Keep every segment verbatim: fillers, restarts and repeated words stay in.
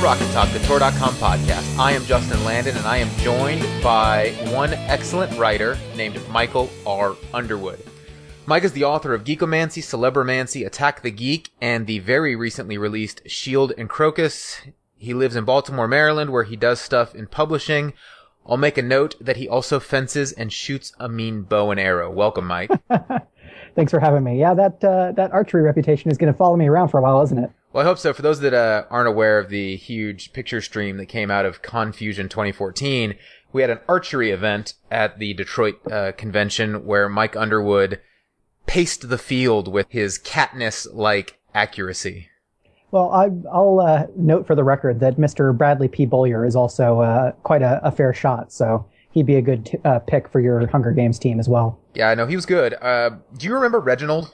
Rocket Talk, the Tor dot com podcast. I am Justin Landon, and I am joined by one excellent writer named Michael R. Underwood. Mike is the author of Geekomancy, Celebromancy, Attack the Geek, and the very recently released Shield and Crocus. He lives in Baltimore, Maryland, where he does stuff in publishing. I'll make a note that he also fences and shoots a mean bow and arrow. Welcome, Mike. Thanks for having me. Yeah, that uh, that archery reputation is going to follow me around for a while, isn't it? Well, I hope so. For those that uh, aren't aware of the huge picture stream that came out of Confusion twenty fourteen, we had an archery event at the Detroit uh, convention where Mike Underwood paced the field with his Katniss-like accuracy. Well, I, I'll uh, note for the record that Mister Bradley P. Bollier is also uh, quite a, a fair shot, so he'd be a good t- uh, pick for your Hunger Games team as well. Yeah, I know. He was good. Uh, do you remember Reginald?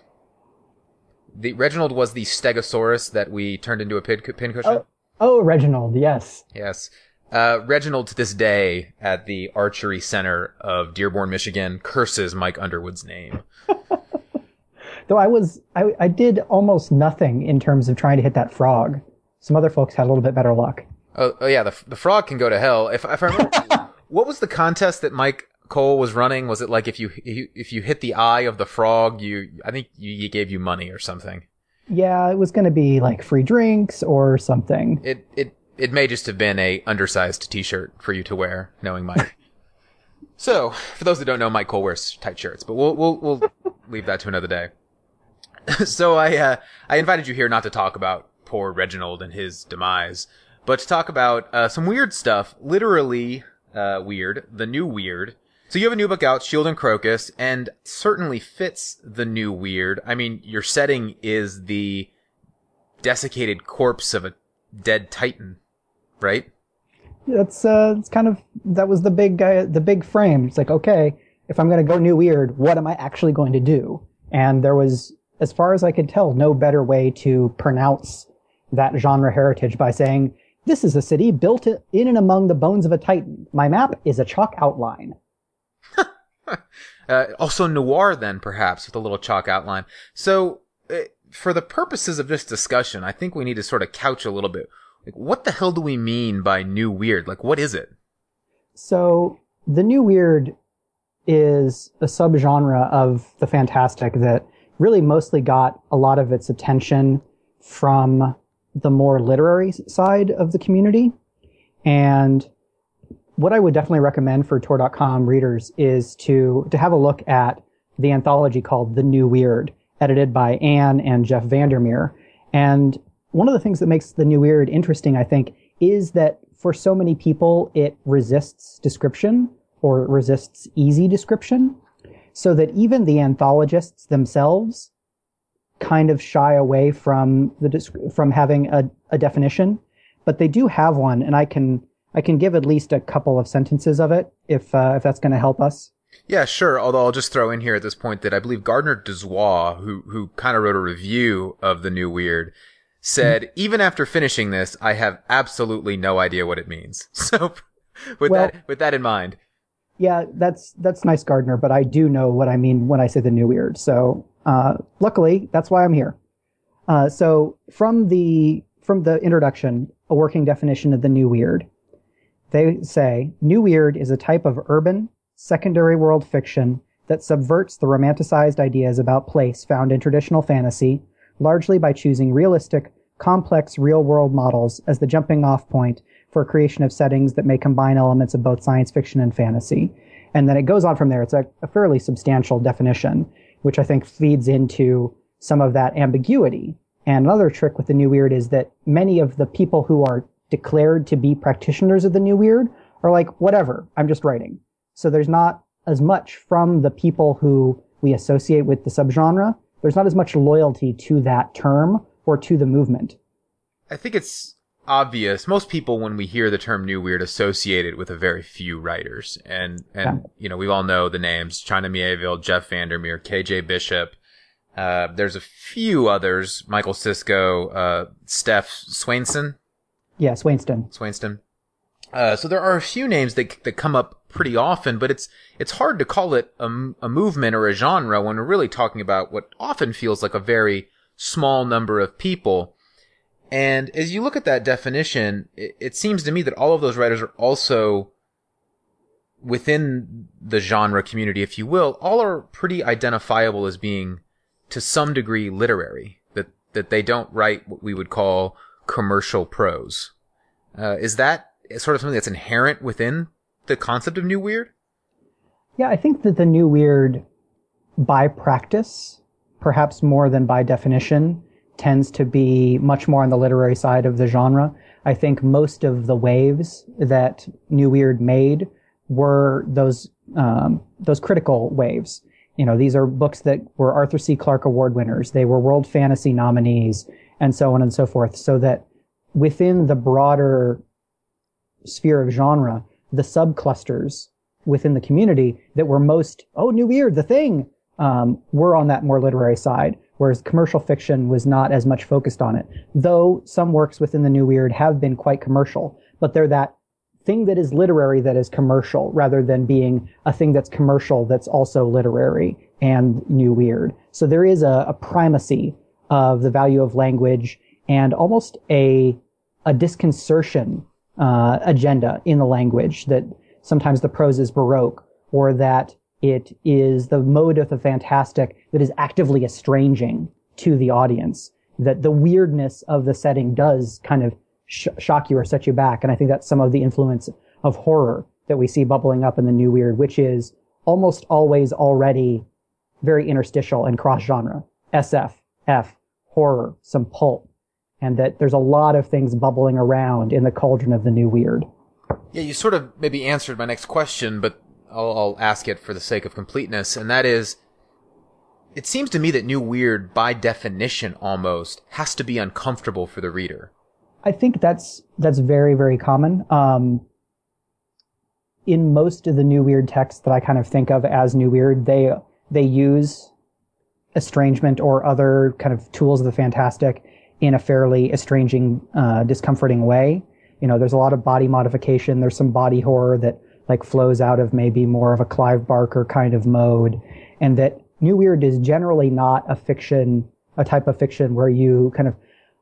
The Reginald was the Stegosaurus that we turned into a pin, pincushion. Oh, oh, Reginald, yes. Yes. Uh, Reginald, to this day, at the Archery Center of Dearborn, Michigan, curses Mike Underwood's name. Though I was, I, I did almost nothing in terms of trying to hit that frog. Some other folks had a little bit better luck. Oh, oh yeah, the the frog can go to hell. If, if I remember, what was the contest that Mike Cole was running? Was it like if you if you hit the eye of the frog, you I think you, you gave you money or something? Yeah, it was going to be like free drinks or something. It it it may just have been a undersized T-shirt for you to wear, knowing Mike. So, for those that don't know, Mike Cole wears tight shirts, but we'll we'll we'll leave that to another day. So I uh, I invited you here not to talk about poor Reginald and his demise, but to talk about uh, some weird stuff, literally uh, weird, the new weird. So you have a new book out, Shield and Crocus, and certainly fits the new weird. I mean, your setting is the desiccated corpse of a dead titan, right? That's uh, it's kind of that was the big guy, the big frame. It's like, okay, if I'm going to go new weird, what am I actually going to do? And there was, as far as I could tell, no better way to pronounce that genre heritage by saying, this is a city built in and among the bones of a titan. My map is a chalk outline. uh, also noir, then, perhaps, with a little chalk outline. So, uh, for the purposes of this discussion, I think we need to sort of couch a little bit. Like, what the hell do we mean by new weird? Like, what is it? So, the new weird is a subgenre of the fantastic that really mostly got a lot of its attention from the more literary side of the community. And what I would definitely recommend for Tor dot com readers is to, to have a look at the anthology called The New Weird, edited by Anne and Jeff Vandermeer. And one of the things that makes The New Weird interesting, I think, is that for so many people, it resists description or resists easy description, so that even the anthologists themselves kind of shy away from the from having a, a definition, but they do have one, and I can I can give at least a couple of sentences of it if uh, if that's going to help us. Yeah, sure. Although I'll just throw in here at this point that I believe Gardner Dozois, who who kind of wrote a review of The New Weird, said, mm-hmm. even after finishing this, I have absolutely no idea what it means. So, with well, that with that in mind. Yeah, that's that's nice, Gardner, but I do know what I mean when I say The New Weird. So, uh, luckily, that's why I'm here. Uh, so, from the from the introduction, a working definition of The New Weird, they say, New Weird is a type of urban, secondary world fiction that subverts the romanticized ideas about place found in traditional fantasy, largely by choosing realistic, complex real-world models as the jumping-off point for creation of settings that may combine elements of both science fiction and fantasy. And then it goes on from there. It's a, a fairly substantial definition, which I think feeds into some of that ambiguity. And another trick with The New Weird is that many of the people who are declared to be practitioners of The New Weird are like, whatever, I'm just writing. So there's not as much from the people who we associate with the subgenre. There's not as much loyalty to that term or to the movement. I think it's obvious. Most people, when we hear the term new weird, associate it with a very few writers. And, and yeah. you know, we all know the names, China Mieville, Jeff Vandermeer, K J Bishop. Uh, there's a few others, Michael Cisco, uh, Steph Swainston. Yeah, Swainston. Swainston. Uh, so there are a few names that that come up pretty often, but it's it's hard to call it a, a movement or a genre when we're really talking about what often feels like a very small number of people. And as you look at that definition, it, it seems to me that all of those writers are also within the genre community, if you will, all are pretty identifiable as being to some degree literary, that, that they don't write what we would call commercial prose. Uh, is that sort of something that's inherent within the concept of New Weird? Yeah, I think that the New Weird, by practice, perhaps more than by definition, tends to be much more on the literary side of the genre. I think most of the waves that New Weird made were those um, those critical waves. You know, these are books that were Arthur C. Clarke Award winners. They were World Fantasy nominees, and so on and so forth. So that within the broader sphere of genre, the subclusters within the community that were most, oh, New Weird, the thing, um, were on that more literary side, whereas commercial fiction was not as much focused on it. Though some works within the New Weird have been quite commercial, but they're that thing that is literary that is commercial, rather than being a thing that's commercial that's also literary and New Weird. So there is a, a primacy of the value of language and almost a a disconcertion uh, agenda in the language, that sometimes the prose is Baroque, or that it is the mode of the fantastic that is actively estranging to the audience, that the weirdness of the setting does kind of sh- shock you or set you back. And I think that's some of the influence of horror that we see bubbling up in the New Weird, which is almost always already very interstitial and cross-genre. S F, F, horror, some pulp, and that there's a lot of things bubbling around in the cauldron of the New Weird. Yeah, you sort of maybe answered my next question, but I'll, I'll ask it for the sake of completeness, and that is, it seems to me that New Weird, by definition almost, has to be uncomfortable for the reader. I think that's that's very, very common. Um, in most of the New Weird texts that I kind of think of as New Weird, they they use estrangement or other kind of tools of the fantastic in a fairly estranging, uh, discomforting way. You know, there's a lot of body modification. There's some body horror that like flows out of maybe more of a Clive Barker kind of mode. And that New Weird is generally not a fiction, a type of fiction where you kind of,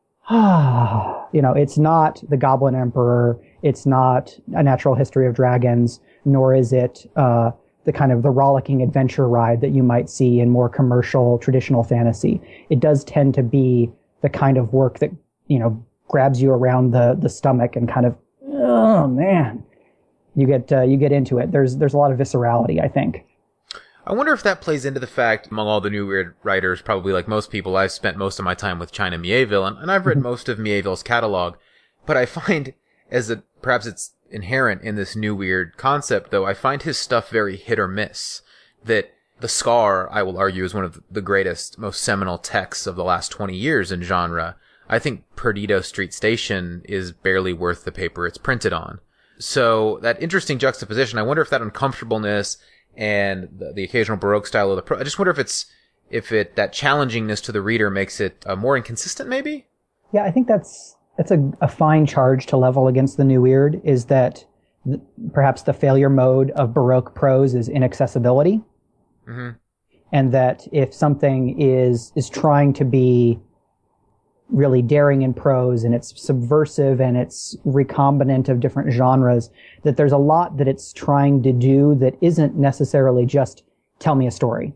ah, you know, it's not The Goblin Emperor. It's not A Natural History of Dragons, nor is it, uh, the kind of the rollicking adventure ride that you might see in more commercial, traditional fantasy. It does tend to be the kind of work that, you know, grabs you around the, the stomach and kind of, oh man, you get, uh, you get into it. There's, there's a lot of viscerality, I think. I wonder if that plays into the fact, among all the New Weird writers, probably like most people, I've spent most of my time with China Miéville, and, and I've read most of Miéville's catalog, but I find, as a, perhaps it's inherent in this New Weird concept, though, I find his stuff very hit or miss. That The Scar, I will argue, is one of the greatest, most seminal texts of the last twenty years in genre. I think Perdido Street Station is barely worth the paper it's printed on. So that interesting juxtaposition, I wonder if that uncomfortableness and the, the occasional Baroque style of the pro, I just wonder if it's, if it, that challengingness to the reader makes it uh, more inconsistent, maybe? Yeah, I think that's, that's a, a fine charge to level against the New Weird, is that th- perhaps the failure mode of Baroque prose is inaccessibility. Mm-hmm. And that if something is, is trying to be really daring in prose and it's subversive and it's recombinant of different genres, that there's a lot that it's trying to do that isn't necessarily just tell me a story.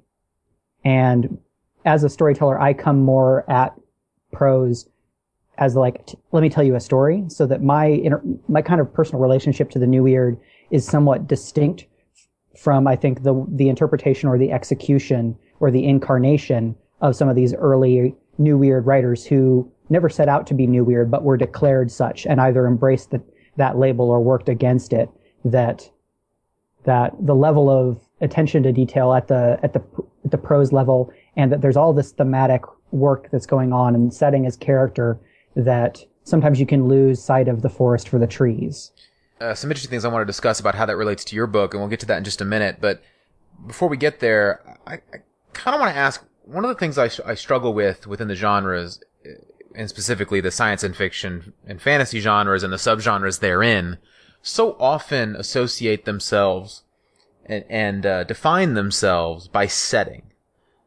And as a storyteller, I come more at prose as like, t- let me tell you a story, so that my inter- my kind of personal relationship to the New Weird is somewhat distinct from, I think, the the interpretation or the execution or the incarnation of some of these early New Weird writers who never set out to be New Weird, but were declared such and either embraced the, that label or worked against it. That that the level of attention to detail at the at the at the prose level, and that there's all this thematic work that's going on and setting as character, that sometimes you can lose sight of the forest for the trees. Uh, some interesting things I want to discuss about how that relates to your book, and we'll get to that in just a minute. But before we get there, I, I kind of want to ask, one of the things I, sh- I struggle with within the genres, and specifically the science and fiction and fantasy genres and the subgenres therein, so often associate themselves and, and uh, define themselves by setting.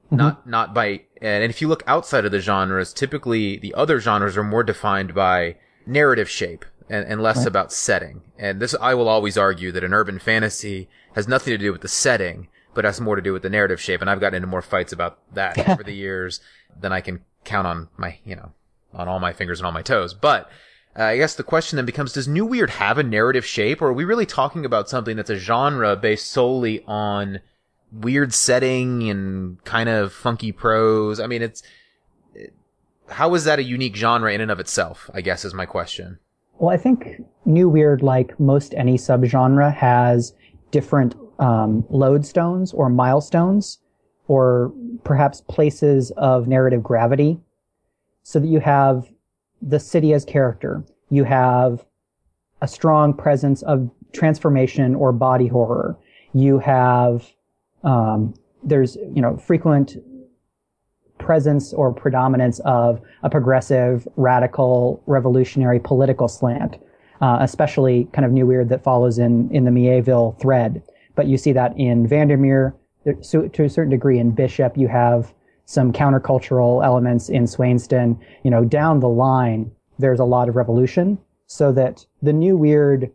Mm-hmm. Not, not by, and if you look outside of the genres, typically the other genres are more defined by narrative shape and, and less right. about setting. And this, I will always argue that an urban fantasy has nothing to do with the setting, but has more to do with the narrative shape. And I've gotten into more fights about that over the years than I can count on my, you know, on all my fingers and all my toes. But uh, I guess the question then becomes, does New Weird have a narrative shape, or are we really talking about something that's a genre based solely on weird setting and kind of funky prose? I mean, it's, it, how is that a unique genre in and of itself, I guess is my question. Well, I think New Weird, like most any subgenre, has different um, lodestones or milestones, or perhaps places of narrative gravity, so that you have the city as character. You have a strong presence of transformation or body horror. You have, um, there's, you know, frequent presence or predominance of a progressive, radical, revolutionary political slant, uh, especially kind of New Weird that follows in, in the Mieville thread. But you see that in Vandermeer, so to a certain degree in Bishop. You have some countercultural elements in Swainston. You know, down the line, there's a lot of revolution, so that the New Weird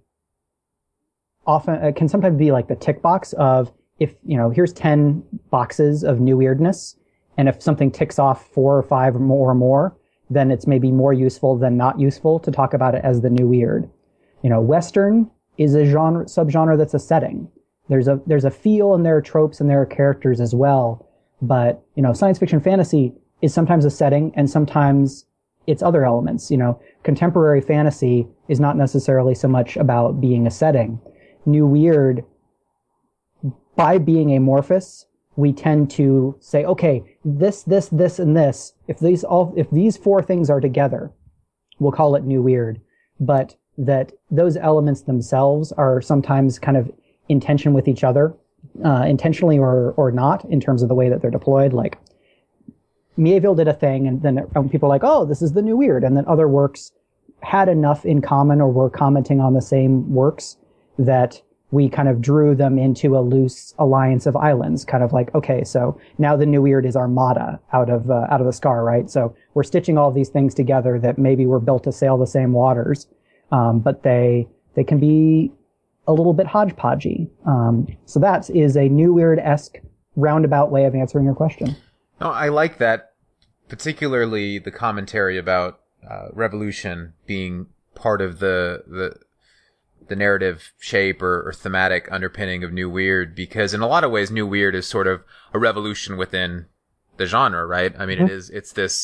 often uh, can sometimes be like the tick box of, if, you know, here's ten boxes of New Weirdness, and if something ticks off four or five or more or more, then it's maybe more useful than not useful to talk about it as the New Weird. You know, Western is a genre, subgenre that's a setting. There's a, there's a feel, and there are tropes, and there are characters as well. But, you know, science fiction fantasy is sometimes a setting, and sometimes it's other elements. You know, contemporary fantasy is not necessarily so much about being a setting. New Weird, by being amorphous, we tend to say, okay, this, this, this, and this, if these all, if these four things are together, we'll call it New Weird. But that those elements themselves are sometimes kind of in tension with each other, uh, intentionally or, or not, in terms of the way that they're deployed. Like, Mieville did a thing, and then people are like, oh, this is the New Weird. And then other works had enough in common, or were commenting on the same works, that we kind of drew them into a loose alliance of islands, kind of like, okay, so now the New Weird is Armada out of uh, out of the Scar, right? So we're stitching all these things together that maybe were built to sail the same waters, um, but they they can be a little bit hodgepodgey. Um, so that is a New Weird-esque roundabout way of answering your question. No, I like that, particularly the commentary about uh, revolution being part of the the the narrative shape or, or thematic underpinning of New Weird, because in a lot of ways, New Weird is sort of a revolution within the genre, right? I mean, mm-hmm. it is, it's this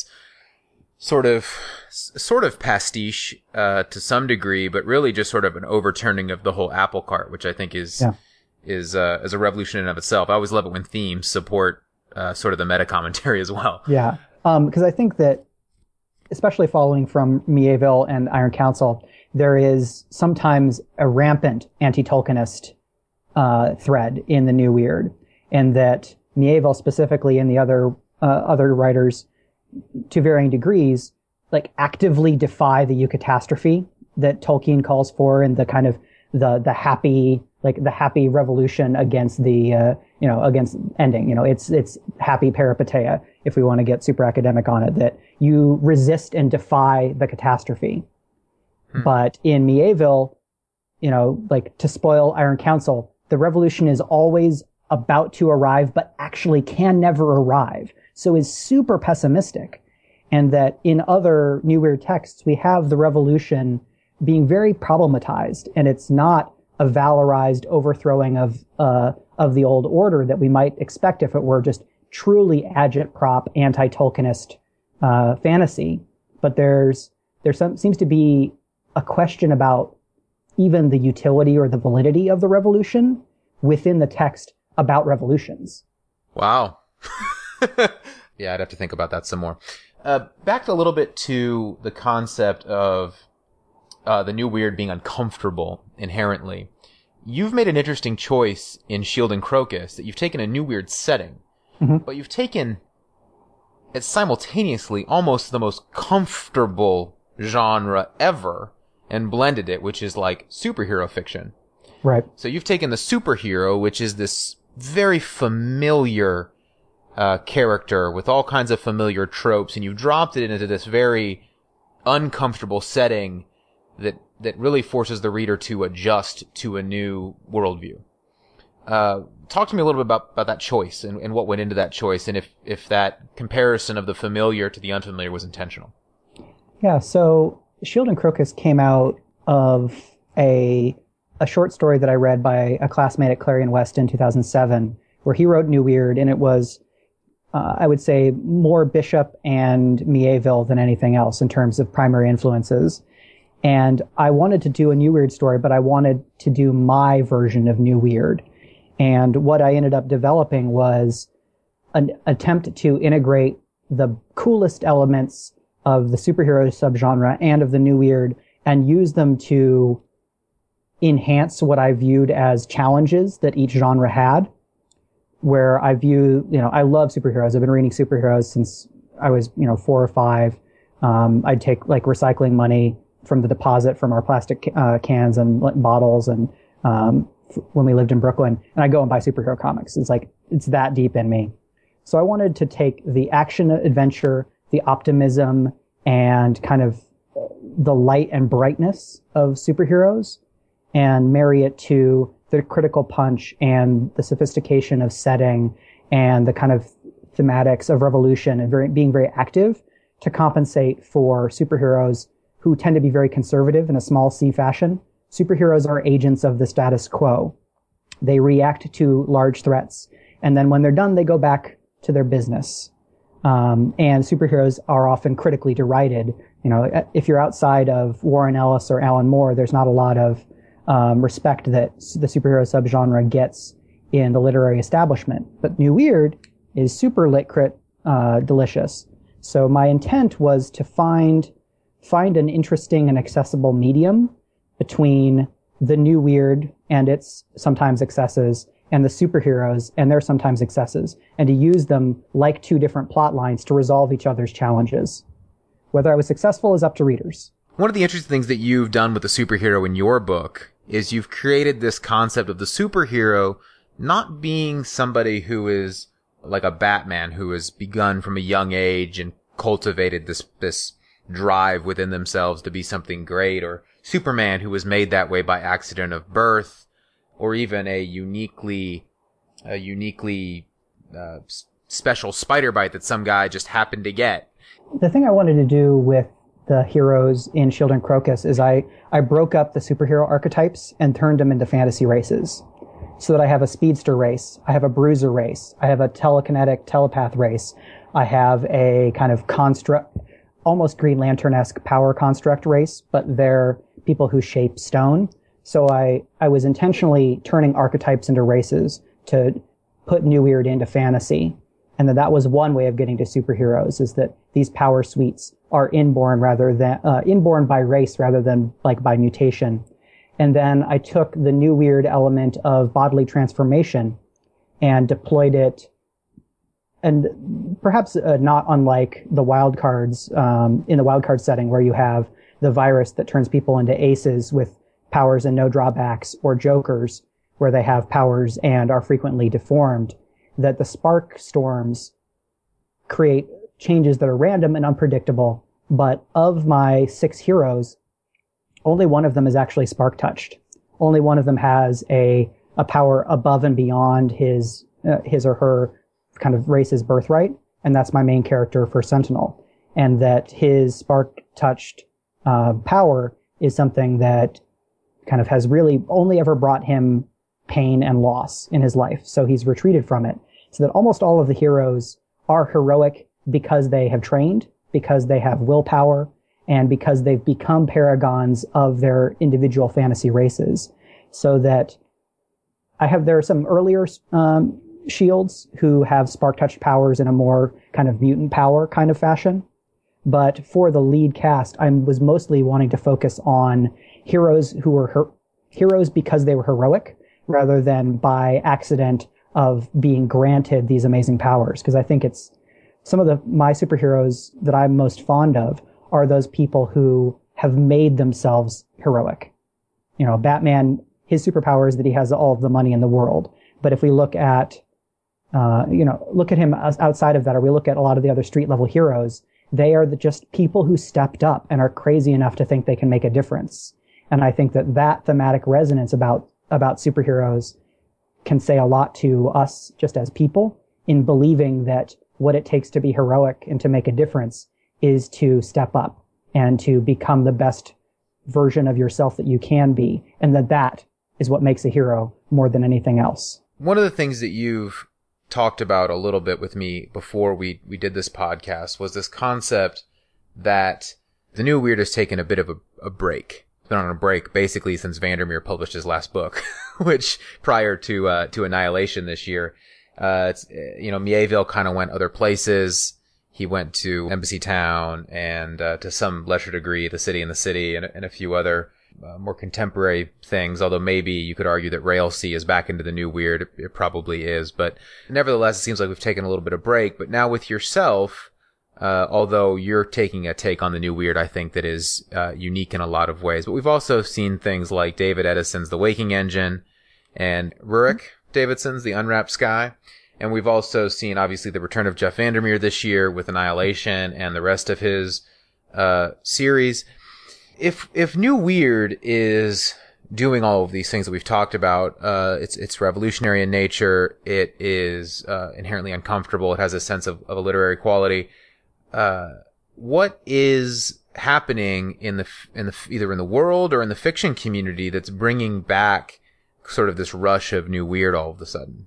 sort of, sort of pastiche, uh, to some degree, but really just sort of an overturning of the whole apple cart, which I think is, yeah. is, uh, is a revolution in and of itself. I always love it when themes support, uh, sort of the meta commentary as well. Yeah. Um, cause I think that, especially following from Mieville and Iron Council, there is sometimes a rampant anti-Tolkienist uh, thread in the New Weird, and that Mieville specifically, and the other uh, other writers, to varying degrees, like actively defy the eucatastrophe that Tolkien calls for, and the kind of the the happy like the happy revolution against the uh, you know against ending. You know, it's it's happy peripeteia, if we want to get super academic on it. That you resist and defy the catastrophe. Hmm. But in Mieville, you know, like, to spoil Iron Council, the revolution is always about to arrive, but actually can never arrive. So is super pessimistic. And that in other New Weird texts, we have the revolution being very problematized, and it's not a valorized overthrowing of, uh, of the old order that we might expect if it were just truly agitprop, anti-Tolkienist, uh, fantasy. But there's, there some, seems to be a question about even the utility or the validity of the revolution within the text about revolutions. Wow. Yeah, I'd have to think about that some more. Uh, back a little bit to the concept of uh, the New Weird being uncomfortable inherently. You've made an interesting choice in Shield and Crocus, that you've taken a New Weird setting, mm-hmm. but you've taken it simultaneously almost the most comfortable genre ever, and blended it, which is like superhero fiction. Right. So you've taken the superhero, which is this very familiar uh, character with all kinds of familiar tropes, and you've dropped it into this very uncomfortable setting that that really forces the reader to adjust to a new worldview. Uh, talk to me a little bit about, about that choice and, and what went into that choice, and if, if that comparison of the familiar to the unfamiliar was intentional. Yeah, so Shield and Crocus came out of a a short story that I read by a classmate at Clarion West in two thousand seven, where he wrote New Weird, and it was, uh, I would say, more Bishop and Mieville than anything else in terms of primary influences. And I wanted to do a New Weird story, but I wanted to do my version of New Weird. And what I ended up developing was an attempt to integrate the coolest elements of the superhero subgenre and of the New Weird and use them to enhance what I viewed as challenges that each genre had. Where I view, you know, I love superheroes. I've been reading superheroes since I was, you know, four or five. Um, I'd take like recycling money from the deposit from our plastic uh, cans and bottles and um, when we lived in Brooklyn, and I go and buy superhero comics. It's like, it's that deep in me. So I wanted to take the action adventure, the optimism, and kind of the light and brightness of superheroes and marry it to the critical punch and the sophistication of setting and the kind of thematics of revolution and very, being very active to compensate for superheroes who tend to be very conservative in a small C fashion. Superheroes are agents of the status quo. They react to large threats, and then when they're done, they go back to their business. Um, and superheroes are often critically derided. You know, if you're outside of Warren Ellis or Alan Moore, there's not a lot of um, respect that the superhero subgenre gets in the literary establishment. But New Weird is super lit crit uh, delicious. So my intent was to find find an interesting and accessible medium between the New Weird and its sometimes excesses and the superheroes and their sometimes excesses, and to use them like two different plot lines to resolve each other's challenges. Whether I was successful is up to readers. One of the interesting things that you've done with the superhero in your book is you've created this concept of the superhero not being somebody who is like a Batman who has begun from a young age and cultivated this this drive within themselves to be something great, or Superman who was made that way by accident of birth, or even a uniquely a uniquely uh, special spider bite that some guy just happened to get. The thing I wanted to do with the heroes in Shield and Crocus is I, I broke up the superhero archetypes and turned them into fantasy races. So that I have a speedster race, I have a bruiser race, I have a telekinetic telepath race, I have a kind of construct, almost Green Lantern-esque power construct race, but they're people who shape stone. So I, I was intentionally turning archetypes into races to put New Weird into fantasy. And that that was one way of getting to superheroes, is that these power suites are inborn rather than, uh, inborn by race rather than like by mutation. And then I took the New Weird element of bodily transformation and deployed it, and perhaps uh, not unlike the wild cards, um, in the wild card setting where you have the virus that turns people into aces with powers and no drawbacks, or jokers where they have powers and are frequently deformed, that the spark storms create changes that are random and unpredictable. But of my six heroes, only one of them is actually spark touched. Only one of them has a, a power above and beyond his, uh, his or her kind of race's birthright. And that's my main character for Sentinel. And that his spark touched, uh, power is something that kind of has really only ever brought him pain and loss in his life. So he's retreated from it. So that almost all of the heroes are heroic because they have trained, because they have willpower, and because they've become paragons of their individual fantasy races. So that I have, there are some earlier um, shields who have spark-touched powers in a more kind of mutant power kind of fashion. But for the lead cast, I was mostly wanting to focus on heroes who were her- heroes because they were heroic, rather than by accident of being granted these amazing powers. Because I think it's some of the my superheroes that I'm most fond of are those people who have made themselves heroic. You know, Batman, his superpower is that he has all of the money in the world. But if we look at Uh, you know, look at him outside of that, or we look at a lot of the other street level heroes. They are the, just people who stepped up and are crazy enough to think they can make a difference. And I think that that thematic resonance about, about superheroes can say a lot to us just as people in believing that what it takes to be heroic and to make a difference is to step up and to become the best version of yourself that you can be. And that that is what makes a hero more than anything else. One of the things that you've talked about a little bit with me before we, we did this podcast was this concept that the New Weird has taken a bit of a, a break. It's been on a break basically since Vandermeer published his last book, which prior to, uh, to Annihilation this year, uh, it's, you know, Mieville kind of went other places. He went to Embassy Town and, uh, to some lesser degree, The City and the City and, and a few other Uh, more contemporary things, although maybe you could argue that Railsea is back into the New Weird. It, it probably is, but nevertheless, it seems like we've taken a little bit of break. But now with yourself, uh, although you're taking a take on the New Weird, I think that is uh, unique in a lot of ways. But we've also seen things like David Edison's The Waking Engine and Rurik Davidson's The Unwrapped Sky. And we've also seen, obviously, the return of Jeff Vandermeer this year with Annihilation and the rest of his uh series. If, if New Weird is doing all of these things that we've talked about, uh, it's, it's revolutionary in nature. It is, uh, inherently uncomfortable. It has a sense of, of a literary quality. Uh, what is happening in the, in the, either in the world or in the fiction community that's bringing back sort of this rush of New Weird all of a sudden?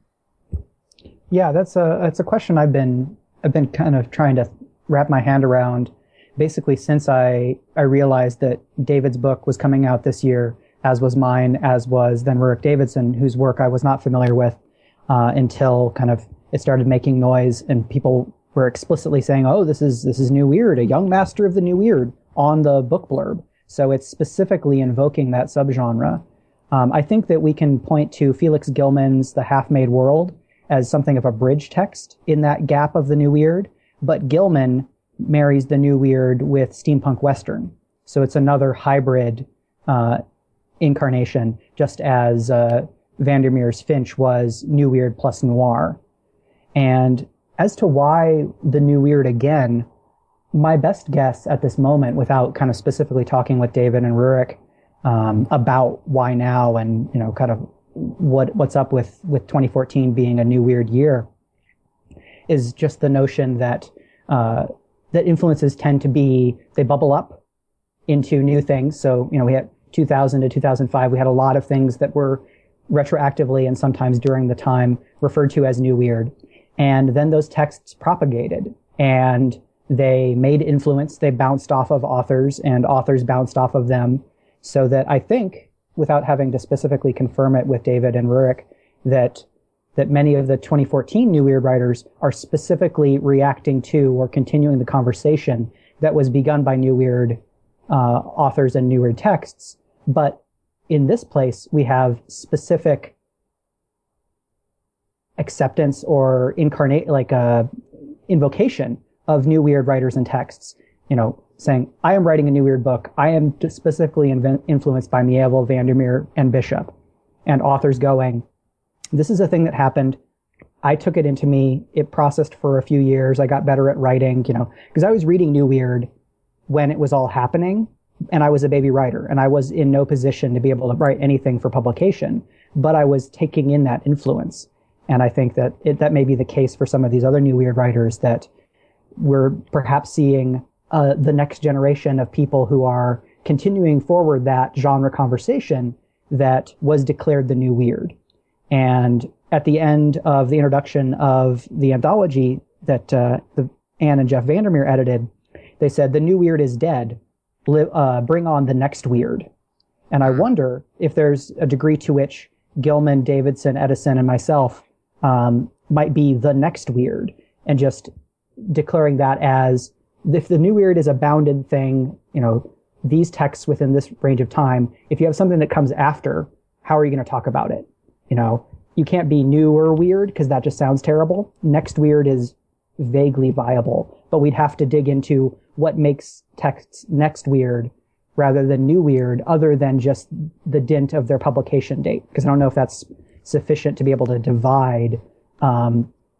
Yeah, that's a, that's a question I've been, I've been kind of trying to wrap my hand around. Basically, since I, I realized that David's book was coming out this year, as was mine, as was then Rurik Davidson, whose work I was not familiar with uh, until kind of it started making noise and people were explicitly saying, oh, this is this is New Weird, a young master of the New Weird on the book blurb. So it's specifically invoking that subgenre. Um, I think that we can point to Felix Gilman's The Half-Made World as something of a bridge text in that gap of the New Weird, but Gilman marries the New Weird with steampunk western. So it's another hybrid uh, incarnation, just as uh, Vandermeer's Finch was New Weird plus noir. And as to why the New Weird again, my best guess at this moment, without kind of specifically talking with David and Rurik um, about why now and, you know, kind of what what's up with, with twenty fourteen being a New Weird year, is just the notion that uh, that influences tend to be, they bubble up into new things. So, you know, we had two thousand to two thousand five, we had a lot of things that were retroactively and sometimes during the time referred to as New Weird. And then those texts propagated and they made influence. They bounced off of authors and authors bounced off of them. So that I think, without having to specifically confirm it with David and Rurik, that that many of the twenty fourteen New Weird writers are specifically reacting to or continuing the conversation that was begun by New Weird uh, authors and New Weird texts. But in this place, we have specific acceptance or incarnate, like a invocation of New Weird writers and texts, you know, saying, I am writing a New Weird book. I am specifically inv- influenced by Mieville, Vandermeer, and Bishop. And authors going, this is a thing that happened. I took it into me. It processed for a few years. I got better at writing, you know, because I was reading New Weird when it was all happening, and I was a baby writer, and I was in no position to be able to write anything for publication, but I was taking in that influence. And I think that it, that may be the case for some of these other New Weird writers, that we're perhaps seeing uh, the next generation of people who are continuing forward that genre conversation that was declared the New Weird. And at the end of the introduction of the anthology that uh, the, Anne and Jeff Vandermeer edited, they said, the New Weird is dead. Li- uh, bring on the next weird. And I wonder if there's a degree to which Gilman, Davidson, Edison, and myself um, might be the next weird, and just declaring that as, if the New Weird is a bounded thing, you know, these texts within this range of time, if you have something that comes after, how are you going to talk about it? You know, you can't be new or weird because that just sounds terrible. Next weird is vaguely viable, but we'd have to dig into what makes texts next weird rather than new weird, other than just the dint of their publication date. Because I don't know if that's sufficient to be able to divide um,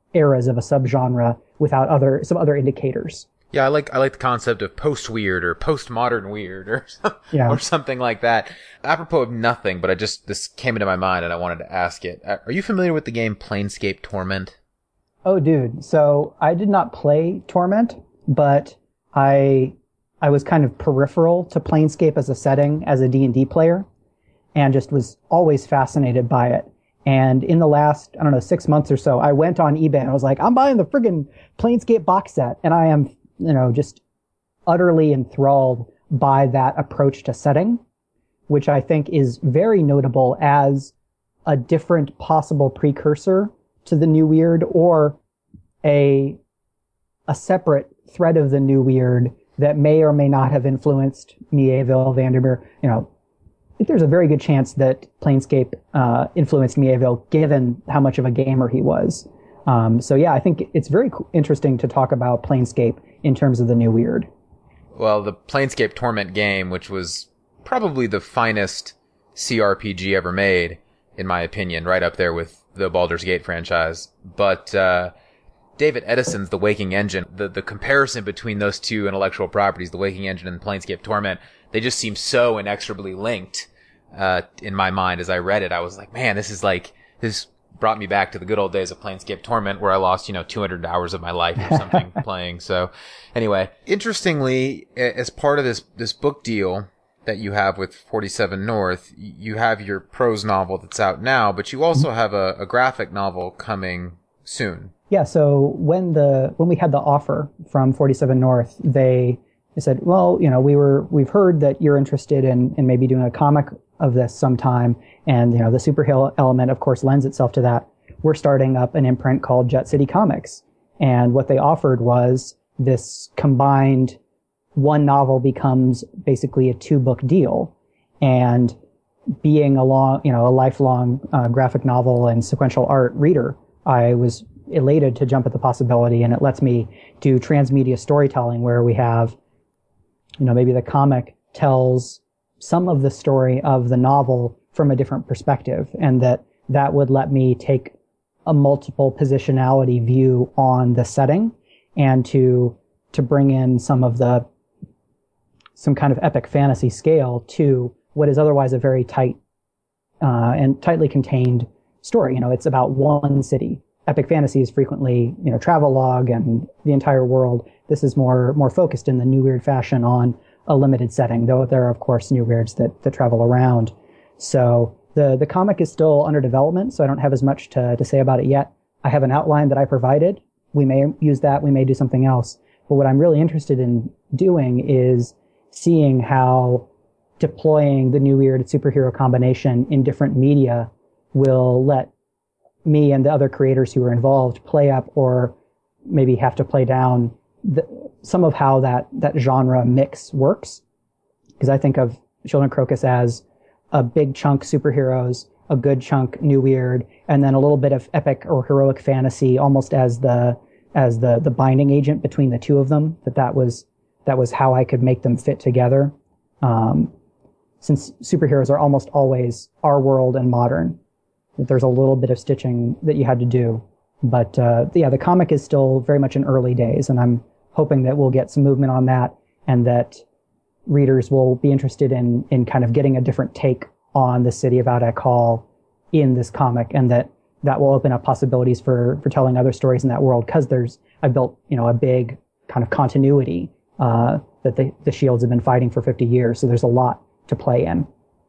eras of a subgenre without other some other indicators. Yeah, I like I like the concept of post-weird or post-modern weird or yeah. or something like that. Apropos of nothing, but I just this came into my mind and I wanted to ask it. Are you familiar with the game Planescape Torment? Oh, dude. So I did not play Torment, but I I was kind of peripheral to Planescape as a setting as a D and D player, and just was always fascinated by it. And in the last, I don't know, six months or so, I went on eBay and I was like, I'm buying the friggin' Planescape box set. And I am, you know, just utterly enthralled by that approach to setting, which I think is very notable as a different possible precursor to the New Weird, or a a separate thread of the New Weird that may or may not have influenced Mieville, Vandermeer. You know, I think there's a very good chance that Planescape uh, influenced Mieville, given how much of a gamer he was. Um, so yeah, I think it's very interesting to talk about Planescape in terms of the New Weird. Well, the Planescape Torment game, which was probably the finest C R P G ever made, in my opinion, right up there with the Baldur's Gate franchise. But uh David Edison's The Waking Engine, the, the comparison between those two intellectual properties, The Waking Engine and Planescape Torment, they just seem so inexorably linked uh in my mind. As I read it, I was like, man, this is like, this brought me back to the good old days of Planescape Torment, where I lost, you know, two hundred hours of my life or something playing. So anyway, interestingly, as part of this, this book deal that you have with forty-seven North, you have your prose novel that's out now, but you also have a, a graphic novel coming soon. Yeah, so when the when we had the offer from forty-seven North, they, they said, well, you know, we were we've heard that you're interested in, in maybe doing a comic of this sometime, and you know, the superhero element, of course, lends itself to that. We're starting up an imprint called Jet City Comics, and what they offered was this combined one novel becomes basically a two-book deal, and being a long, you know, a lifelong uh, graphic novel and sequential art reader, I was elated to jump at the possibility, and it lets me do transmedia storytelling where we have, you know, maybe the comic tells some of the story of the novel from a different perspective, and that that would let me take a multiple positionality view on the setting, and to to bring in some of the some kind of epic fantasy scale to what is otherwise a very tight uh, and tightly contained story. You know, it's about one city. Epic fantasy is frequently, you know, travelogue and the entire world. This is more more focused in the New Weird fashion on a limited setting, though there are, of course, New Weirds that, that travel around. So the, the comic is still under development, so I don't have as much to, to say about it yet. I have an outline that I provided. We may use that. We may do something else. But what I'm really interested in doing is seeing how deploying the New Weird superhero combination in different media will let me and the other creators who are involved play up, or maybe have to play down the, some of how that, that genre mix works. Because I think of Sheldon Crocus as a big chunk superheroes, a good chunk New Weird, and then a little bit of epic or heroic fantasy, almost as the as the the binding agent between the two of them. That that was that was how I could make them fit together. Um, since superheroes are almost always our world and modern, there's a little bit of stitching that you had to do. But uh, yeah, the comic is still very much in early days, and I'm hoping that we'll get some movement on that, and that readers will be interested in in kind of getting a different take on the city of Adak Hall in this comic, and that that will open up possibilities for for telling other stories in that world, because there's I built you know a big kind of continuity uh, that the the Shields have been fighting for fifty years, so there's a lot to play in.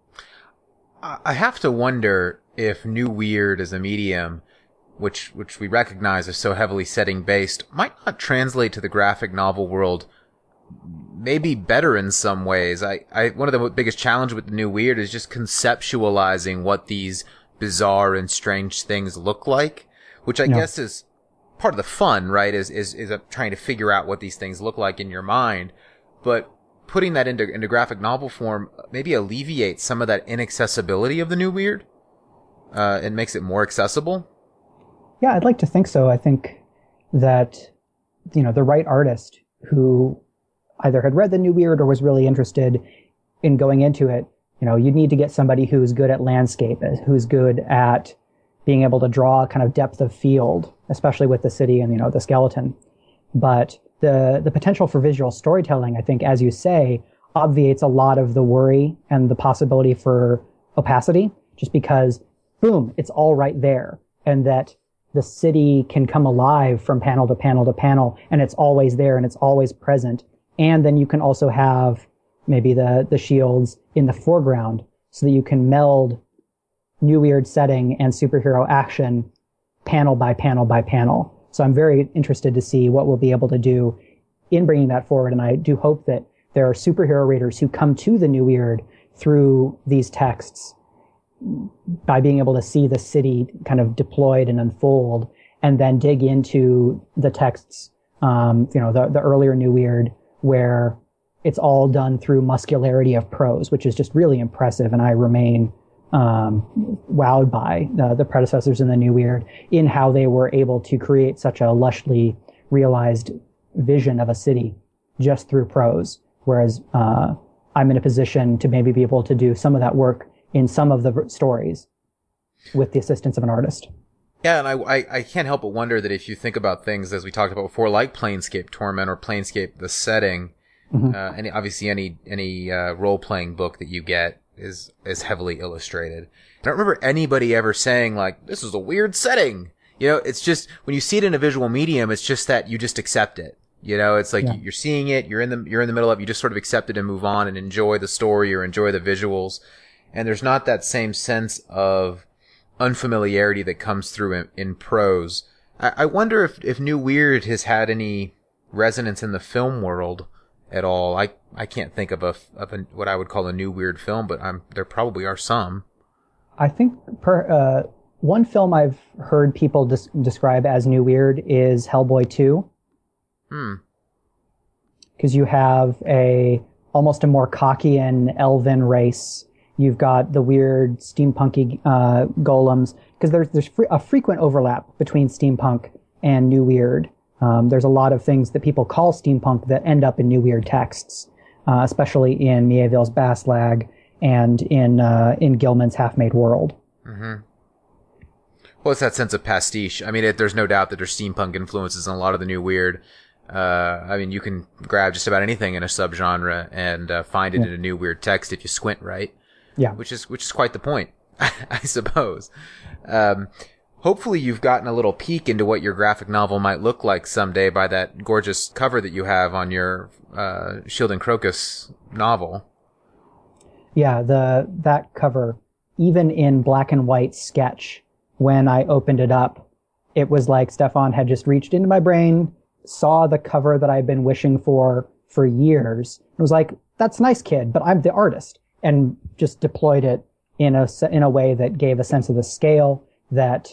I have to wonder if New Weird as a medium, which which we recognize is so heavily setting based, might not translate to the graphic novel world maybe better in some ways. I, I one of the biggest challenges with the New Weird is just conceptualizing what these bizarre and strange things look like, which I yeah. guess is part of the fun, right? Is is is trying to figure out what these things look like in your mind, but putting that into into graphic novel form maybe alleviates some of that inaccessibility of the New Weird. Uh, it makes it more accessible. Yeah, I'd like to think so. I think that, you know, the right artist who either had read the New Weird or was really interested in going into it, you know, you need to get somebody who's good at landscape, who's good at being able to draw kind of depth of field, especially with the city and, you know, the skeleton. But the the potential for visual storytelling, I think, as you say, obviates a lot of the worry and the possibility for opacity, just because, boom, it's all right there. And that the city can come alive from panel to panel to panel, and it's always there and it's always present. And then you can also have maybe the, the shields in the foreground so that you can meld New Weird setting and superhero action panel by panel by panel. So I'm very interested to see what we'll be able to do in bringing that forward. And I do hope that there are superhero readers who come to the New Weird through these texts by being able to see the city kind of deployed and unfold, and then dig into the texts, um, you know, the, the earlier New Weird, where it's all done through muscularity of prose, which is just really impressive. And I remain um, wowed by uh, the predecessors in the New Weird in how they were able to create such a lushly realized vision of a city just through prose. Whereas uh, I'm in a position to maybe be able to do some of that work in some of the stories with the assistance of an artist. Yeah, and I, I, I can't help but wonder that if you think about things, as we talked about before, like Planescape Torment or Planescape, the setting, mm-hmm. uh, and obviously any any uh, role-playing book that you get is is heavily illustrated. I don't remember anybody ever saying, like, this is a weird setting. You know, it's just, when you see it in a visual medium, it's just that you just accept it. You know, it's like yeah. you're seeing it, you're in the you're in the middle of it, you just sort of accept it and move on and enjoy the story or enjoy the visuals. And there's not that same sense of unfamiliarity that comes through in, in prose. I, I wonder if, if New Weird has had any resonance in the film world at all. I, I can't think of a, of a, what I would call a New Weird film, but I'm, there probably are some. I think per, uh, one film I've heard people des- describe as New Weird is Hellboy two. Hmm. Because you have a, almost a more Caucasian elven race. You've got the weird steampunky uh, golems, because there's there's fre- a frequent overlap between steampunk and New Weird. Um, there's a lot of things that people call steampunk that end up in New Weird texts, uh, especially in Mieville's Baslag and in uh, in Gilman's Half-Made World. Mm-hmm. Well, it's that sense of pastiche. I mean, it, there's no doubt that there's steampunk influences in a lot of the New Weird. Uh, I mean, you can grab just about anything in a subgenre and uh, find it yeah. in a New Weird text if you squint right. Yeah. Which is, which is quite the point, I suppose. Um, hopefully you've gotten a little peek into what your graphic novel might look like someday by that gorgeous cover that you have on your, uh, Shield and Crocus novel. Yeah, the, that cover, even in black and white sketch, when I opened it up, it was like Stefan had just reached into my brain, saw the cover that I've been wishing for for years, and was like, that's nice, kid, but I'm the artist. And just deployed it in a in a way that gave a sense of the scale, that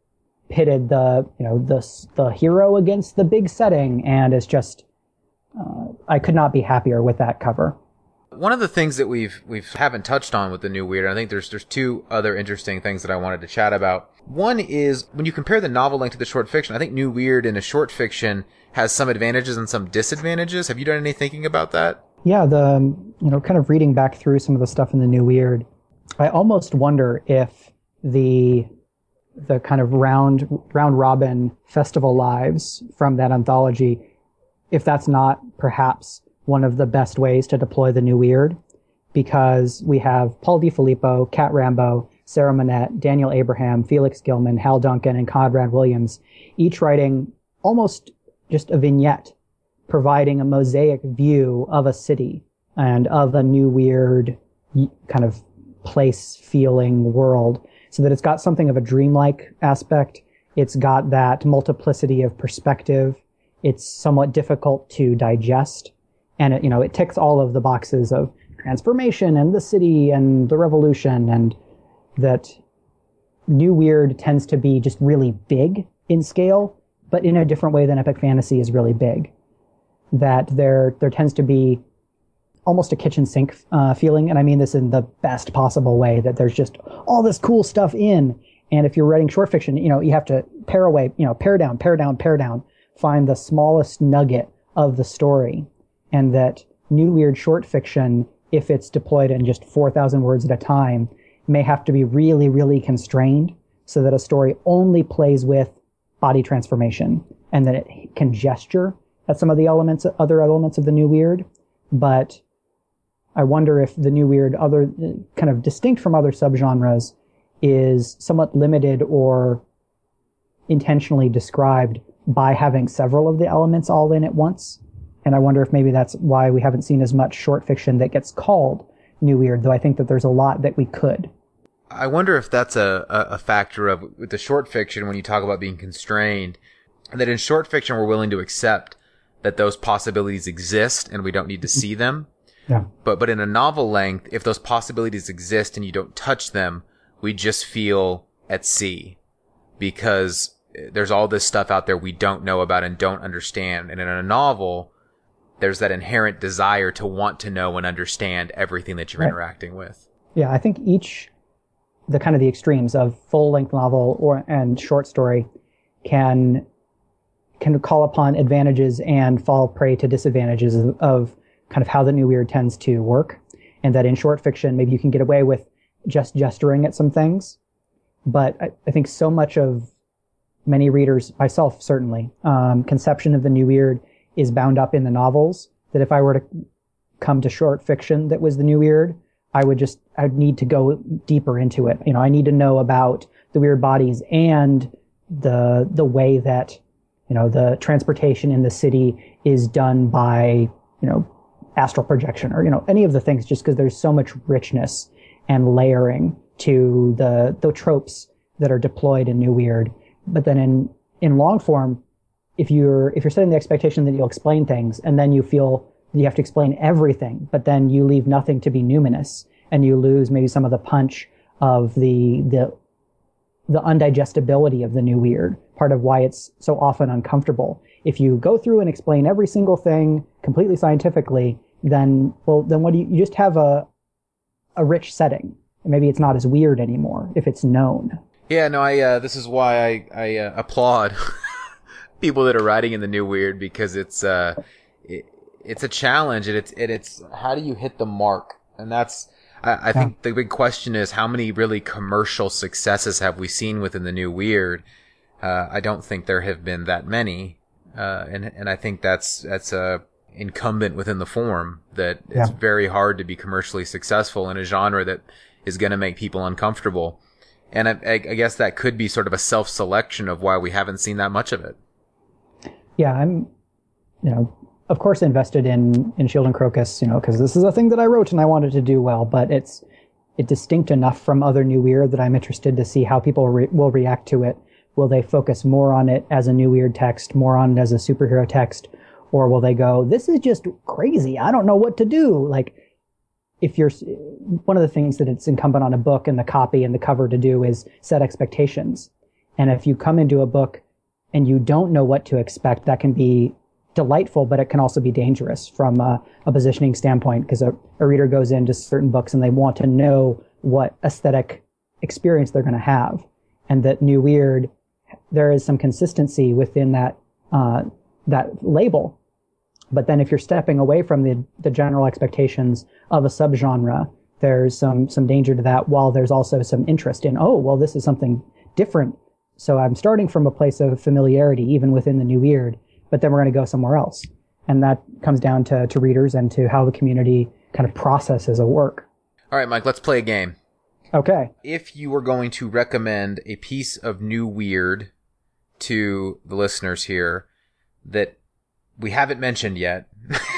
pitted the you know the the hero against the big setting, and it's just uh, I could not be happier with that cover. One of the things that we've we've haven't touched on with the New Weird, I think there's there's two other interesting things that I wanted to chat about. One is when you compare the novel length to the short fiction, I think New Weird in a short fiction has some advantages and some disadvantages. Have you done any thinking about that? Yeah, the, you know, kind of reading back through some of the stuff in the New Weird, I almost wonder if the, the kind of round, round robin festival lives from that anthology, if that's not perhaps one of the best ways to deploy the New Weird, because we have Paul DiFilippo, Kat Rambo, Sarah Monette, Daniel Abraham, Felix Gilman, Hal Duncan, and Conrad Williams, each writing almost just a vignette, providing a mosaic view of a city and of a New Weird kind of place-feeling world, so that it's got something of a dreamlike aspect. It's got that multiplicity of perspective. It's somewhat difficult to digest. And it, you know, it ticks all of the boxes of transformation and the city and the revolution, and that New Weird tends to be just really big in scale, but in a different way than epic fantasy is really big. That there there tends to be almost a kitchen sink uh, feeling, and I mean this in the best possible way, that there's just all this cool stuff in, and if you're writing short fiction, you know, you have to pare away, you know, pare down, pare down, pare down, find the smallest nugget of the story, and that New Weird short fiction, if it's deployed in just four thousand words at a time, may have to be really, really constrained so that a story only plays with body transformation and that it can gesture at some of the elements, other elements of the new weird. But I wonder if the new weird, other kind of distinct from other subgenres, is somewhat limited or intentionally described by having several of the elements all in at once. And I wonder if maybe that's why we haven't seen as much short fiction that gets called new weird, though I think that there's a lot that we could. I wonder if that's a, a factor of, with the short fiction, when you talk about being constrained, that in short fiction we're willing to accept that those possibilities exist and we don't need to see them. Yeah. But but in a novel length, if those possibilities exist and you don't touch them, we just feel at sea, because there's all this stuff out there we don't know about and don't understand. And in a novel, there's that inherent desire to want to know and understand everything that you're right. interacting with. Yeah, I think each, the kind of the extremes of full-length novel or and short story can can call upon advantages and fall prey to disadvantages of, of kind of how the new weird tends to work. And that in short fiction, maybe you can get away with just gesturing at some things. But I, I think so much of many readers, myself certainly, um, conception of the new weird is bound up in the novels, that if I were to come to short fiction that was the new weird, I would just, I'd need to go deeper into it. You know, I need to know about the weird bodies and the, the way that, you know, the transportation in the city is done by, you know, astral projection or, you know, any of the things, just because there's so much richness and layering to the, the tropes that are deployed in new weird. But then in, in long form, if you're, if you're setting the expectation that you'll explain things and then you feel you have to explain everything, but then you leave nothing to be numinous and you lose maybe some of the punch of the, the, the undigestibility of the new weird, part of why it's so often uncomfortable. If you go through and explain every single thing completely scientifically, then, well, then what do you, you just have a, a rich setting. Maybe it's not as weird anymore if it's known. Yeah, no, I, uh, this is why I, I, uh, applaud people that are writing in the new weird, because it's, uh, it, it's a challenge, and it's, and it's, how do you hit the mark? And that's, I, I yeah. think the big question is, how many really commercial successes have we seen within the new weird? Uh, I don't think there have been that many. Uh, and, and I think that's, that's, uh, incumbent within the form, that yeah. it's very hard to be commercially successful in a genre that is going to make people uncomfortable. And I, I, I guess that could be sort of a self-selection of why we haven't seen that much of it. Yeah, I'm, you know, of course invested in, in Shield and Crocus, you know, because this is a thing that I wrote and I wanted to do well, but it's it distinct enough from other new weird that I'm interested to see how people re- will react to it. Will they focus more on it as a new weird text, more on it as a superhero text, or will they go, this is just crazy, I don't know what to do? Like, if you're, one of the things that it's incumbent on a book and the copy and the cover to do is set expectations. And if you come into a book and you don't know what to expect, that can be delightful, but it can also be dangerous from a, a positioning standpoint, because a, a reader goes into certain books and they want to know what aesthetic experience they're going to have. And that new weird, there is some consistency within that, uh, that label. But then if you're stepping away from the, the general expectations of a subgenre, there's some, some danger to that, while there's also some interest in, oh, well, this is something different. So I'm starting from a place of familiarity, even within the new weird, but then we're going to go somewhere else. And that comes down to, to readers and to how the community kind of processes a work. All right, Mike, let's play a game. Okay. If you were going to recommend a piece of new weird to the listeners here that we haven't mentioned yet,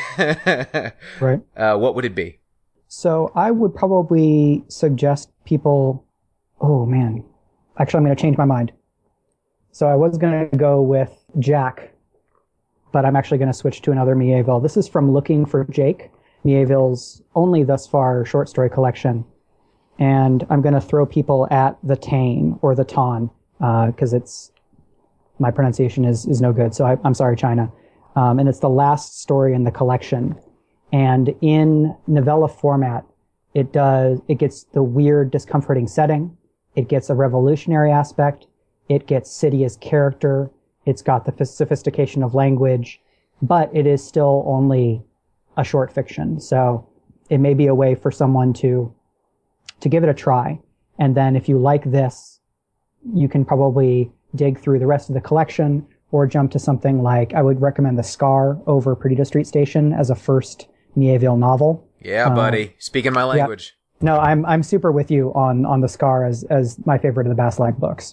right? Uh, what would it be? So I would probably suggest people, oh man, actually I'm going to change my mind. So I was going to go with Jack, but I'm actually going to switch to another Mieville. This is from Looking for Jake, Mieville's only thus far short story collection. And I'm going to throw people at the Tane or the Ton, because uh, it's, my pronunciation is, is no good. So I, I'm sorry, China. Um, and it's the last story in the collection. And in novella format, it does, it gets the weird, discomforting setting. It gets a revolutionary aspect. It gets Cydia's character. It's got the sophistication of language, but it is still only a short fiction. So it may be a way for someone to, to give it a try. And then if you like this, you can probably dig through the rest of the collection or jump to something like, I would recommend The Scar over Perdido Street Station as a first Mieville novel. Yeah, buddy. Uh, Speaking my language. Yeah. No, I'm I'm super with you on, on The Scar as, as my favorite of the Baslag books.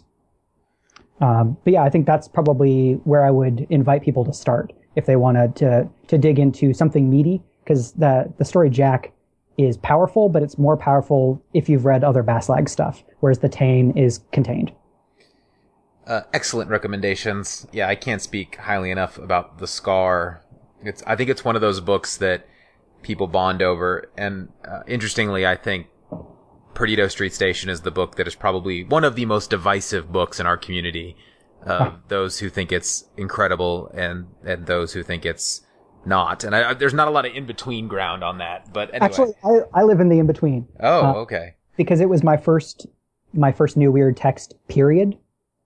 Um, but yeah, I think that's probably where I would invite people to start if they wanted to to dig into something meaty, because the the story Jack is powerful, but it's more powerful if you've read other Baslag stuff, whereas the Tane is contained. Uh, excellent recommendations. Yeah, I can't speak highly enough about The Scar. It's I think it's one of those books that people bond over, and uh, interestingly, I think Perdido Street Station is the book that is probably one of the most divisive books in our community. Uh, those who think it's incredible and, and those who think it's not. And I, I, there's not a lot of in-between ground on that. But anyway. Actually, I, I live in the in-between. Oh, uh, okay. Because it was my first, my first New Weird text, period.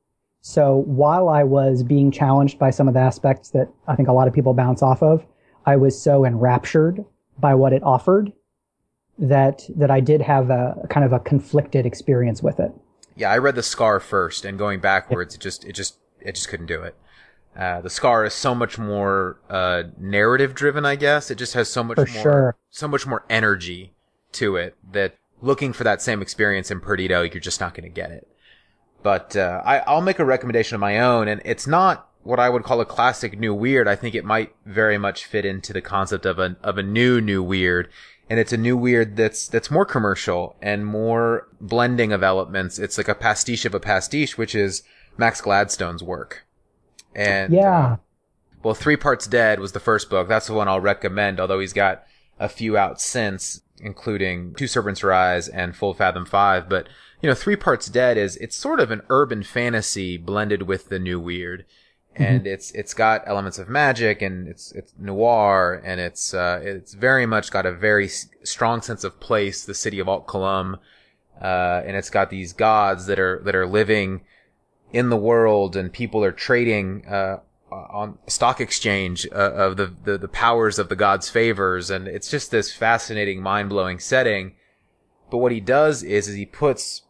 So while I was being challenged by some of the aspects that I think a lot of people bounce off of, I was so enraptured by what it offered that that I did have a, a kind of a conflicted experience with it. Yeah, I read The Scar first, and going backwards, it just it just it just couldn't do it. Uh, the Scar is so much more uh, narrative driven, I guess. It just has so much For more sure. so much more energy to it that looking for that same experience in Perdido, you're just not going to get it. But uh, I, I'll make a recommendation of my own, and it's not what I would call a classic new weird. I think it might very much fit into the concept of a of a new new weird. And it's a new weird that's that's more commercial and more blending of elements. It's like a pastiche of a pastiche, which is Max Gladstone's work. And yeah, uh, well, Three Parts Dead was the first book. That's the one I'll recommend, although he's got a few out since, including Two Serpents Rise and Full Fathom Five. But, you know, Three Parts Dead is, it's sort of an urban fantasy blended with the new weird. And mm-hmm. it's, it's got elements of magic, and it's, it's noir, and it's, uh, it's very much got a very s- strong sense of place, the city of Alt Colum. Uh, and it's got these gods that are, that are living in the world, and people are trading, uh, on stock exchange, uh, of the, the, the powers of the gods' favors. And it's just this fascinating, mind-blowing setting. But what he does is, is he puts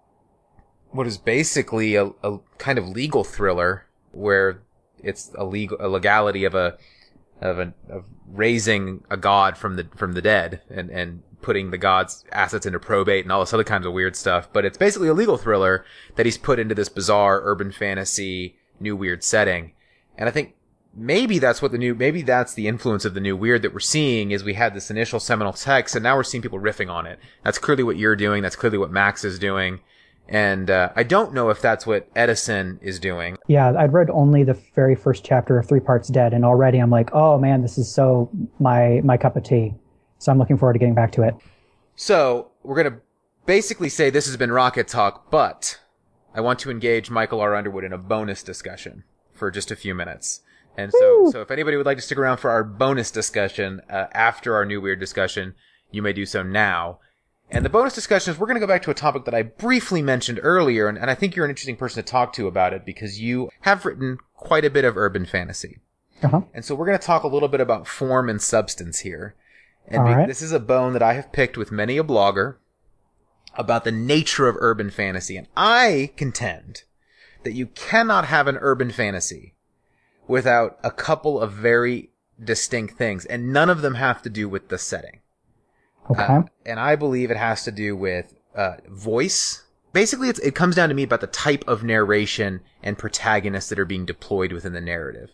what is basically a, a kind of legal thriller, where it's a legal, a legality of a, of a, of raising a god from the, from the dead and, and putting the god's assets into probate and all this other kinds of weird stuff. But it's basically a legal thriller that he's put into this bizarre urban fantasy, new weird setting. And I think maybe that's what the new, maybe that's the influence of the new weird that we're seeing, is we had this initial seminal text and now we're seeing people riffing on it. That's clearly what you're doing. That's clearly what Max is doing. And uh, I don't know if that's what Edison is doing. Yeah, I'd read only the very first chapter of Three Parts Dead, and already I'm like, oh man, this is so my my cup of tea. So I'm looking forward to getting back to it. So we're going to basically say this has been Rocket Talk, but I want to engage Michael R. Underwood in a bonus discussion for just a few minutes. And so, so if anybody would like to stick around for our bonus discussion uh, after our new weird discussion, you may do so now. And the bonus discussion is, we're going to go back to a topic that I briefly mentioned earlier, and, and I think you're an interesting person to talk to about it because you have written quite a bit of urban fantasy. Uh-huh. And so we're going to talk a little bit about form and substance here. And be, right. This is a bone that I have picked with many a blogger about the nature of urban fantasy. And I contend that you cannot have an urban fantasy without a couple of very distinct things, and none of them have to do with the setting. Okay. Uh, and I believe it has to do with uh, voice. Basically, it's, it comes down to me about the type of narration and protagonists that are being deployed within the narrative.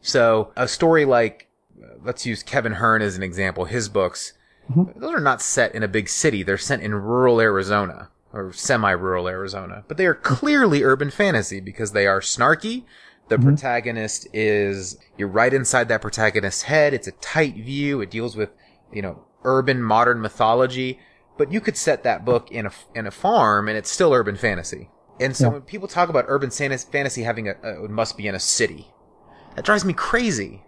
So a story like, uh, let's use Kevin Hearn as an example, his books, mm-hmm. those are not set in a big city. They're set in rural Arizona, or semi-rural Arizona. But they are clearly urban fantasy because they are snarky. The mm-hmm. protagonist is, you're right inside that protagonist's head. It's a tight view. It deals with, you know, urban modern mythology, but you could set that book in a in a farm and it's still urban fantasy. And so yeah. when people talk about urban fantasy having a, a it must be in a city, that drives me crazy.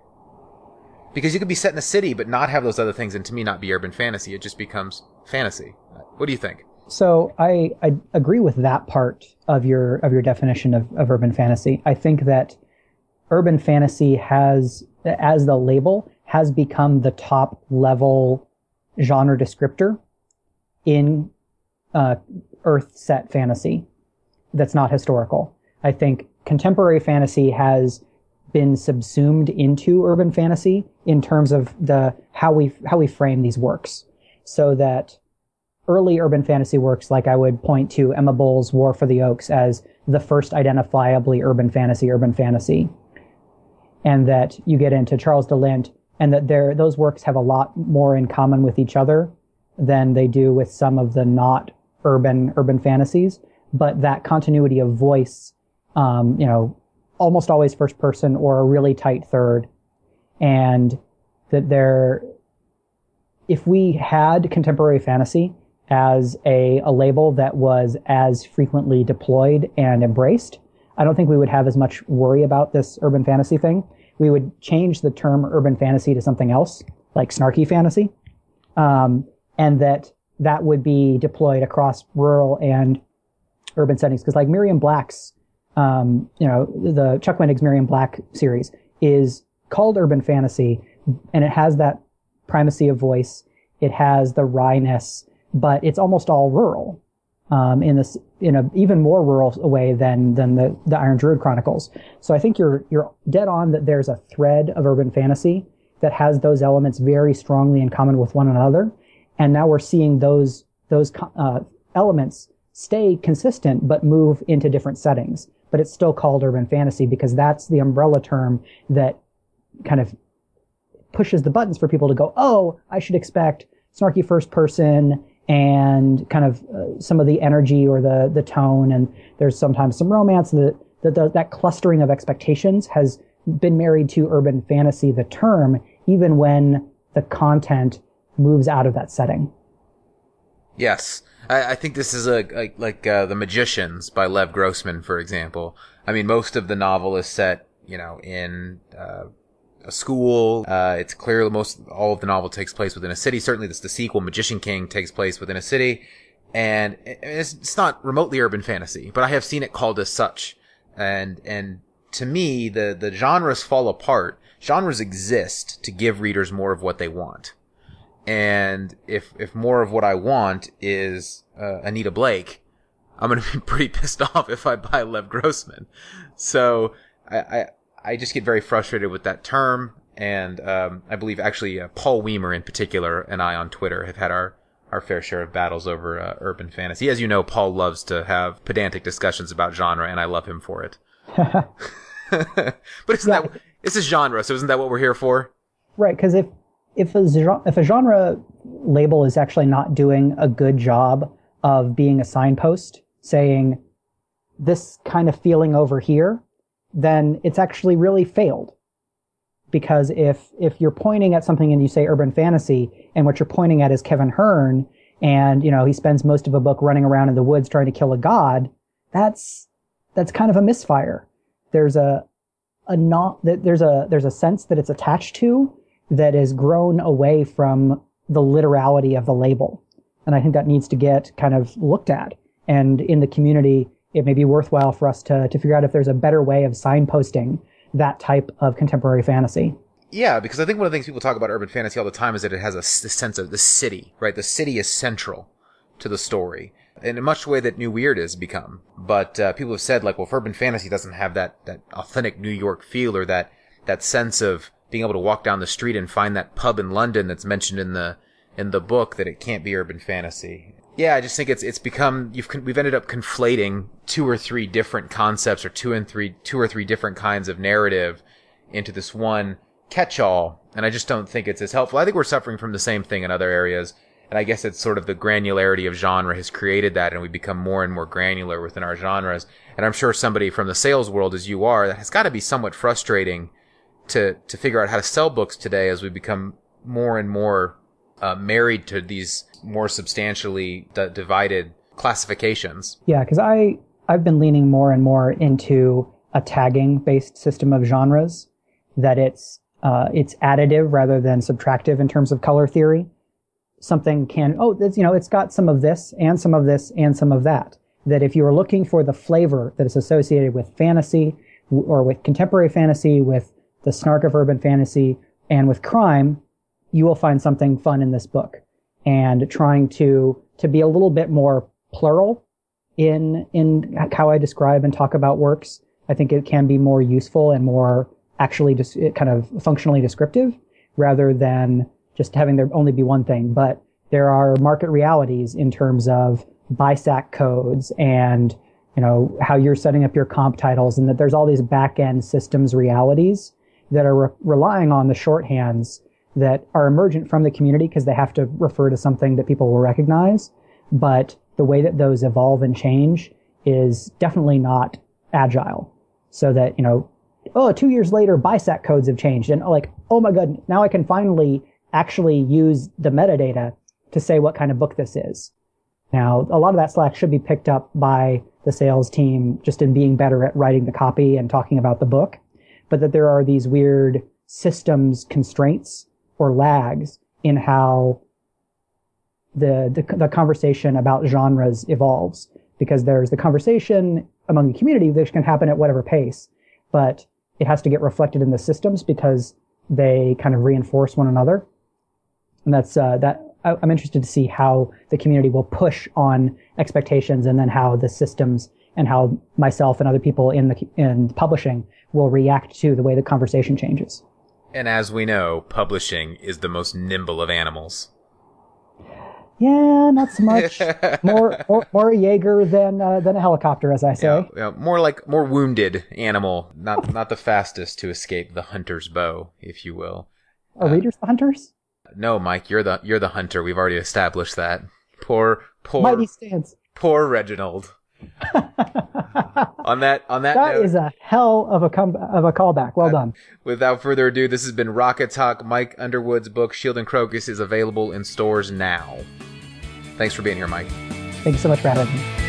Because you could be set in a city but not have those other things, and to me not be urban fantasy. It just becomes fantasy. What do you think? So I, I agree with that part of your of your definition of, of urban fantasy. I think that urban fantasy has, as the label, has become the top level genre descriptor in uh, Earth set fantasy. that's not historical. I think contemporary fantasy has been subsumed into urban fantasy in terms of the how we how we frame these works, so that early urban fantasy works, like I would point to Emma Bull's War for the Oaks as the first identifiably urban fantasy, urban fantasy, and that you get into Charles de Lint, and that there those works have a lot more in common with each other than they do with some of the not urban urban fantasies. But that continuity of voice, um, you know, almost always first person or a really tight third, and that there, if we had contemporary fantasy as a, a label that was as frequently deployed and embraced, I don't think we would have as much worry about this urban fantasy thing. We would change the term urban fantasy to something else, like snarky fantasy, um, and that that would be deployed across rural and urban settings. Because like Miriam Black's, um, you know, the Chuck Wendig's Miriam Black series is called urban fantasy, and it has that primacy of voice. It has the wryness, but it's almost all rural, um, in this, in a even more rural way than, than the, the Iron Druid Chronicles. So I think you're, you're dead on that there's a thread of urban fantasy that has those elements very strongly in common with one another. And now we're seeing those, those, uh, elements stay consistent, but move into different settings. But it's still called urban fantasy because that's the umbrella term that kind of pushes the buttons for people to go, oh, I should expect snarky first person and kind of uh, some of the energy or the, the tone. And there's sometimes some romance. That, that, that clustering of expectations has been married to urban fantasy, the term, even when the content moves out of that setting. Yes. I, I think this is a, like, like uh, The Magicians by Lev Grossman, for example. I mean, most of the novel is set, you know, in uh, a school. Uh, it's clear most, all of the novel takes place within a city. Certainly this, the sequel, Magician King, takes place within a city. And it's, it's not remotely urban fantasy, but I have seen it called as such. And, and to me, the, the genres fall apart. Genres exist to give readers more of what they want. And if, if more of what I want is, uh, Anita Blake, I'm going to be pretty pissed off if I buy Lev Grossman. So I, I, I just get very frustrated with that term. And, um, I believe actually, uh, Paul Weimer in particular and I on Twitter have had our, our fair share of battles over, uh, urban fantasy. As you know, Paul loves to have pedantic discussions about genre, and I love him for it. But isn't yeah. that, this is genre, so isn't that what we're here for? Right. Cause if, If a, if a genre label is actually not doing a good job of being a signpost, saying this kind of feeling over here, then it's actually really failed. Because if if you're pointing at something and you say urban fantasy, and what you're pointing at is Kevin Hearn, and you know he spends most of a book running around in the woods trying to kill a god, that's that's kind of a misfire. There's a a not there's a there's a sense that it's attached to that is grown away from the literality of the label. And I think that needs to get kind of looked at. And in the community, it may be worthwhile for us to, to figure out if there's a better way of signposting that type of contemporary fantasy. Yeah, because I think one of the things people talk about urban fantasy all the time is that it has a, a sense of the city, right? The city is central to the story in a much way that New Weird has become. But uh, people have said, like, well, if urban fantasy doesn't have that, that authentic New York feel or that, that sense of being able to walk down the street and find that pub in London that's mentioned in the in the book, that it can't be urban fantasy. Yeah, I just think it's it's become you've we've ended up conflating two or three different concepts or two and three two or three different kinds of narrative into this one catch-all, and I just don't think it's as helpful. I think we're suffering from the same thing in other areas, and I guess it's sort of the granularity of genre has created that, and we become more and more granular within our genres. And I'm sure somebody from the sales world, as you are, that has got to be somewhat frustrating to to figure out how to sell books today as we become more and more uh, married to these more substantially d- divided classifications. Yeah, because I, I've been leaning more and more into a tagging-based system of genres, that it's uh, it's additive rather than subtractive in terms of color theory. Something can, oh, it's, you know, it's got some of this and some of this and some of that. That if you are looking for the flavor that is associated with fantasy or with contemporary fantasy, with the snark of urban fantasy, and with crime, you will find something fun in this book. And trying to, to be a little bit more plural in in how I describe and talk about works. I think it can be more useful and more actually just kind of functionally descriptive rather than just having there only be one thing. But there are market realities in terms of B I S A C codes and, you know, how you're setting up your comp titles, and that there's all these back-end systems realities that are re- relying on the shorthands that are emergent from the community because they have to refer to something that people will recognize. But the way that those evolve and change is definitely not agile. So that, you know, oh, two years later, B I S A C codes have changed. And like, oh my God, now I can finally actually use the metadata to say what kind of book this is. Now, a lot of that slack should be picked up by the sales team just in being better at writing the copy and talking about the book. But that there are these weird systems constraints or lags in how the, the, the conversation about genres evolves. Because there's the conversation among the community which can happen at whatever pace, but it has to get reflected in the systems because they kind of reinforce one another. And that's, uh, that, I, I'm interested to see how the community will push on expectations and then how the systems and how myself and other people in the, in publishing will react to the way the conversation changes. And as we know, publishing is the most nimble of animals. Yeah, not so much. more, more, more a Jaeger than uh, than a helicopter, as I say. Yeah, yeah, more like more wounded animal, not not the fastest to escape the hunter's bow, if you will. Are uh, readers the hunters? No, Mike, you're the you're the hunter. We've already established that. Poor, poor, mighty stance. Poor Reginald. on that, on that, that note, is a hell of a com- of a callback. Well uh, done. Without further ado, this has been Rocket Talk. Mike Underwood's book Shield and Crocus is available in stores now. Thanks for being here, Mike. Thank you so much for having me.